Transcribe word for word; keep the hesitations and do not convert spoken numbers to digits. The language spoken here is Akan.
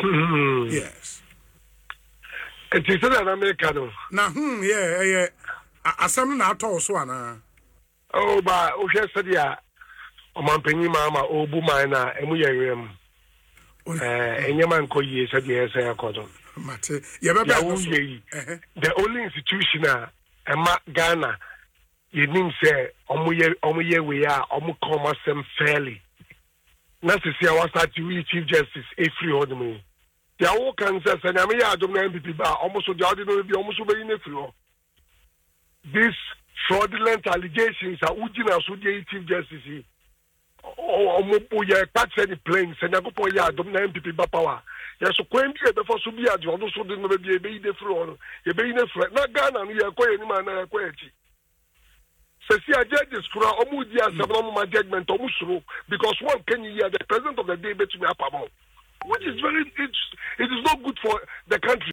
Yes. It is an American. Now, hmm, yeah, yeah. I some now told Swana. Oh, but okay, said yeah. Oman penny mama, Obu Mina, and we are him. And your man called ye said yes, I cotton. Mate, the only institution, and Ghana, you didn't say, Omuye, we are, Omu commerce them fairly. Not to see our statue, Chief Justice, a free order me. The all Kansas and I mean, I don't know M P P bar almost so the be almost over in the floor. These fraudulent allegations are Ujina Sudi Chief Justice. Oh, Mopoya, catch any planes, and I go for ya, don't know M P P power. Yes, so when you before Subia, you also didn't be a baby the floor. You be in a flat, not Ghana, and you are quite any man, I quite. Sesia judges for Omudia, Sabama judgment, Omusro, because one can hear the president of the day between Apamo. Which is very, it's, it is not good for the country.